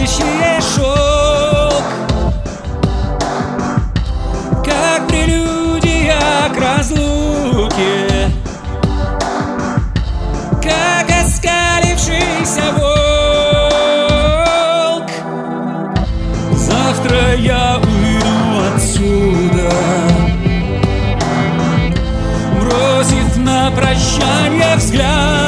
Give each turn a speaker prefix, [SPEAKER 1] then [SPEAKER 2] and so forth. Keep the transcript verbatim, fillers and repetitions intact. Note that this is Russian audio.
[SPEAKER 1] горящий шелк, как прелюдия к разлуке, как оскалившийся волк. Завтра я уйду отсюда, бросив на прощанье взгляд.